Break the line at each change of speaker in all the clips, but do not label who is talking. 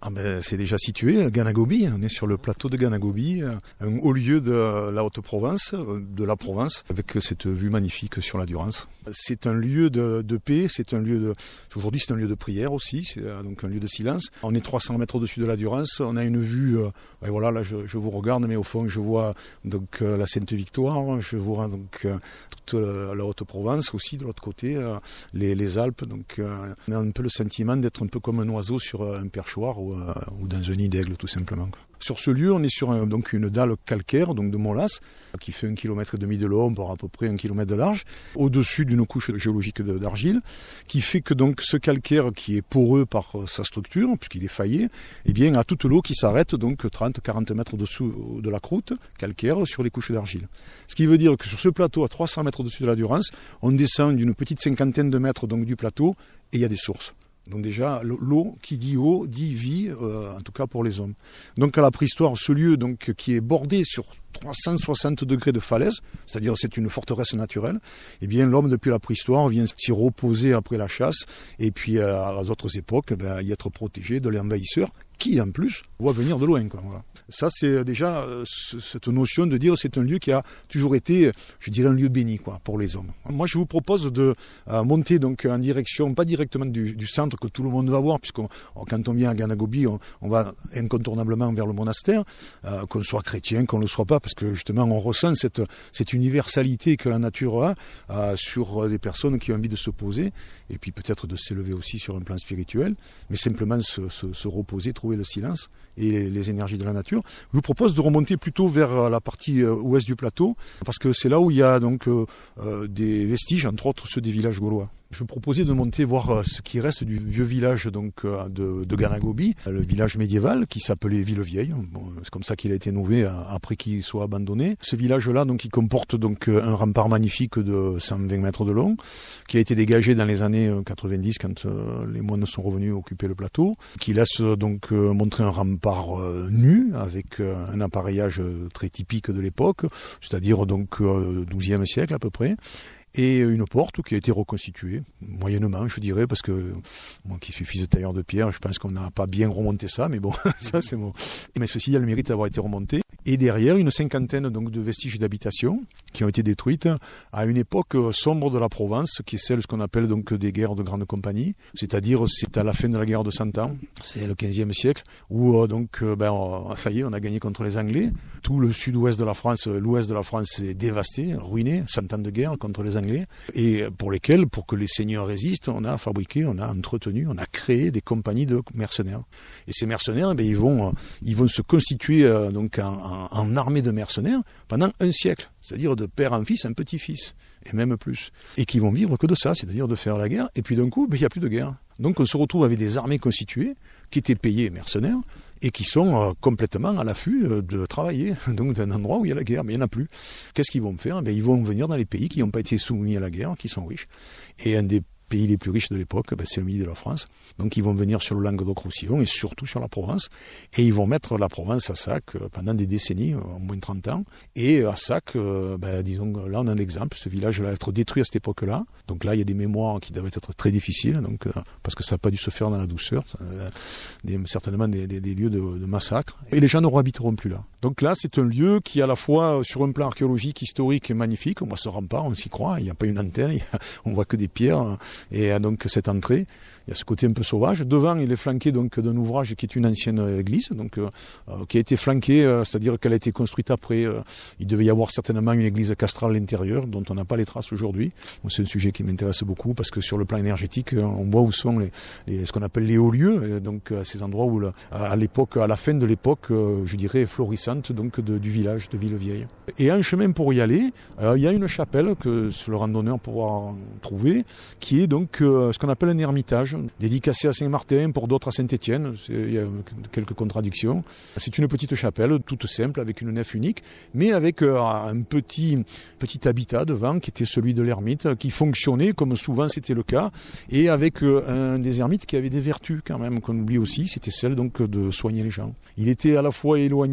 C'est déjà situé à Ganagobi, on est sur le plateau de Ganagobi, un haut lieu de la Haute-Provence, de la Provence, avec cette vue magnifique sur la Durance. C'est un lieu de paix, aujourd'hui c'est un lieu de prière aussi, c'est donc un lieu de silence. On est 300 mètres au-dessus de la Durance, on a une vue, voilà, là je vous regarde, mais au fond je vois donc la Sainte-Victoire, je vois donc toute la Haute-Provence aussi de l'autre côté, les Alpes, donc on a un peu le sentiment d'être un peu comme un oiseau sur un perchoir ou dans un nid d'aigle tout simplement. Sur ce lieu, on est sur donc une dalle calcaire, donc de Molas, qui fait 1,5 km de long par à peu près 1 km de large, au-dessus d'une couche géologique d'argile, qui fait que donc ce calcaire qui est poreux par sa structure, puisqu'il est faillé, eh bien a toute l'eau qui s'arrête donc 30-40 mètres dessous de la croûte calcaire sur les couches d'argile. Ce qui veut dire que sur ce plateau, à 300 mètres au-dessus de la Durance, on descend d'une petite cinquantaine de mètres donc du plateau et il y a des sources. Donc déjà, l'eau, qui dit eau, dit vie, en tout cas pour les hommes. Donc à la préhistoire, ce lieu donc, qui est bordé sur 360 degrés de falaise, c'est-à-dire c'est une forteresse naturelle, eh bien l'homme depuis la préhistoire vient s'y reposer après la chasse et puis à d'autres époques y être protégé de l'envahisseur qui en plus voit venir de loin. Voilà. Ça c'est déjà cette notion de dire c'est un lieu qui a toujours été, je dirais, un lieu béni pour les hommes. Moi je vous propose de monter donc en direction, pas directement du centre que tout le monde va voir, puisque quand on vient à Ganagobi, on va incontournablement vers le monastère, qu'on soit chrétien, qu'on ne le soit pas, parce que justement on ressent cette universalité que la nature a sur des personnes qui ont envie de se poser, et puis peut-être de s'élever aussi sur un plan spirituel, mais simplement se reposer, trouver le silence et les énergies de la nature. Je vous propose de remonter plutôt vers la partie ouest du plateau, parce que c'est là où il y a donc des vestiges, entre autres ceux des villages gaulois. Je vous proposais de monter voir ce qui reste du vieux village donc, de Ganagobi, le village médiéval qui s'appelait Villevieille. Bon, c'est comme ça qu'il a été nommé après qu'il soit abandonné. Ce village-là, donc, il comporte donc un rempart magnifique de 120 mètres de long, qui a été dégagé dans les années 90 quand les moines sont revenus occuper le plateau, qui laisse donc montrer un rempart nu avec un appareillage très typique de l'époque, c'est-à-dire donc 12e siècle à peu près. Et une porte qui a été reconstituée, moyennement je dirais, parce que moi qui suis fils de tailleur de pierre, je pense qu'on n'a pas bien remonté ça, mais bon, ça c'est bon. Mais ceci a le mérite d'avoir été remonté. Et derrière, une cinquantaine donc, de vestiges d'habitation qui ont été détruites à une époque sombre de la Provence, qui est celle ce qu'on appelle donc des guerres de grande compagnie, c'est-à-dire c'est à la fin de la guerre de 100 ans, c'est le 15e siècle, où donc ça y est, on a gagné contre les Anglais. Tout le sud-ouest de la France, l'ouest de la France est dévasté, ruiné, 100 ans de guerre contre les Anglais, et pour que les seigneurs résistent, on a fabriqué, on a entretenu, on a créé des compagnies de mercenaires. Et ces mercenaires, ils vont se constituer donc en armée de mercenaires pendant un siècle, c'est-à-dire de père en fils, en petit-fils, et même plus. Et qui vont vivre que de ça, c'est-à-dire de faire la guerre, et puis d'un coup, il n'y a plus de guerre. Donc on se retrouve avec des armées constituées, qui étaient payées mercenaires, et qui sont complètement à l'affût de travailler, donc d'un endroit où il y a la guerre, mais il n'y en a plus. Qu'est-ce qu'ils vont faire ? Ils vont venir dans les pays qui n'ont pas été soumis à la guerre, qui sont riches. Et un des pays les plus riches de l'époque, c'est le midi de la France. Donc ils vont venir sur le Languedoc-Roussillon et surtout sur la Provence. Et ils vont mettre la Provence à sac pendant des décennies, au moins 30 ans. Et à sac, disons, là on a un exemple, ce village va être détruit à cette époque-là. Donc là il y a des mémoires qui doivent être très difficiles, donc, parce que ça n'a pas dû se faire dans la douceur. Certainement des lieux de massacre. Et les gens ne habiteront plus là. Donc là c'est un lieu qui à la fois sur un plan archéologique, historique et magnifique. On voit ce rempart, on s'y croit, il n'y a pas une antenne, on voit que des pierres. Et donc cette entrée, il y a ce côté un peu sauvage. Devant, il est flanqué donc d'un ouvrage qui est une ancienne église, donc qui a été flanquée, c'est-à-dire qu'elle a été construite après. Il devait y avoir certainement une église castrale à l'intérieur, dont on n'a pas les traces aujourd'hui. Bon, c'est un sujet qui m'intéresse beaucoup parce que sur le plan énergétique, on voit où sont ce qu'on appelle les hauts lieux, donc ces endroits où à la fin de l'époque, je dirais florissante donc du village de Villevieille. Et un chemin pour y aller, il y a une chapelle que le randonneur pourra trouver, qui est donc ce qu'on appelle un ermitage, dédicacé à Saint-Martin, pour d'autres à Saint-Étienne. Il y a quelques contradictions. C'est une petite chapelle, toute simple, avec une nef unique, mais avec un petit habitat devant, qui était celui de l'ermite, qui fonctionnait, comme souvent c'était le cas, et avec un des ermites qui avait des vertus, quand même, qu'on oublie aussi, c'était celle donc de soigner les gens. Il était à la fois éloigné, donc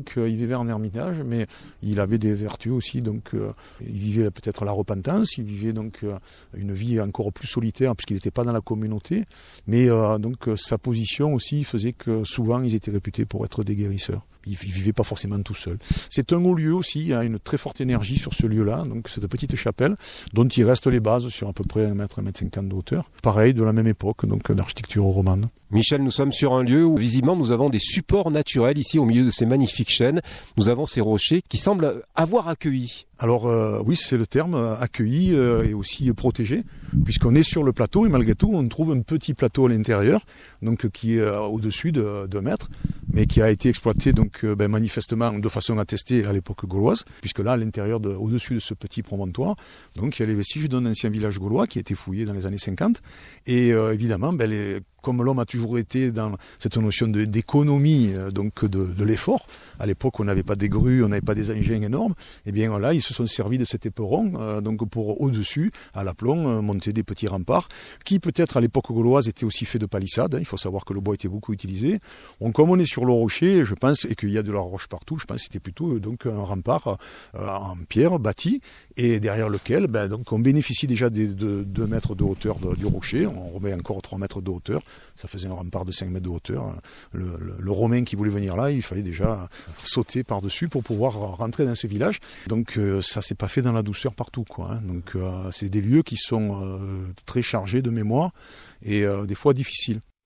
donc il vivait en ermitage, mais il avait des vertus aussi, donc il vivait peut-être la repentance, il vivait donc une vie encore plus solitaire puisqu'il n'était pas dans la communauté, mais donc sa position aussi faisait que souvent ils étaient réputés pour être des guérisseurs. Il ne vivait pas forcément tout seul. C'est un haut lieu aussi, il y a une très forte énergie sur ce lieu-là, donc cette petite chapelle dont il reste les bases sur à peu près 1 mètre, 1,50 m de hauteur. Pareil, de la même époque, donc d'architecture romane.
Michel, nous sommes sur un lieu où visiblement nous avons des supports naturels ici au milieu de ces magnifiques chênes. Nous avons ces rochers qui semblent avoir accueilli.
Alors oui, c'est le terme, accueilli et aussi protégé, puisqu'on est sur le plateau et malgré tout on trouve un petit plateau à l'intérieur, donc qui est au-dessus de 2 mètres, mais qui a été exploité donc manifestement de façon attestée à l'époque gauloise, puisque là à l'intérieur, au-dessus de ce petit promontoire, donc il y a les vestiges d'un ancien village gaulois qui a été fouillé dans les années 50, et évidemment comme l'homme a toujours été dans cette notion d'économie, donc de l'effort, à l'époque on n'avait pas des grues, on n'avait pas des engins énormes, et bien là ils se sont servis de cet éperon donc pour au-dessus, à l'aplomb, monter des petits remparts, qui peut-être à l'époque gauloise étaient aussi faits de palissades, il faut savoir que le bois était beaucoup utilisé. Donc comme on est sur le rocher, je pense, et qu'il y a de la roche partout, je pense que c'était plutôt donc un rempart en pierre bâti, et derrière lequel donc on bénéficie déjà des 2 mètres de hauteur du rocher, on remet encore 3 mètres de hauteur. Ça faisait un rempart de 5 mètres de hauteur. Le Romain qui voulait venir là, il fallait déjà sauter par-dessus pour pouvoir rentrer dans ce village. Donc ça s'est pas fait dans la douceur partout, quoi. Donc c'est des lieux qui sont très chargés de mémoire et des fois difficiles.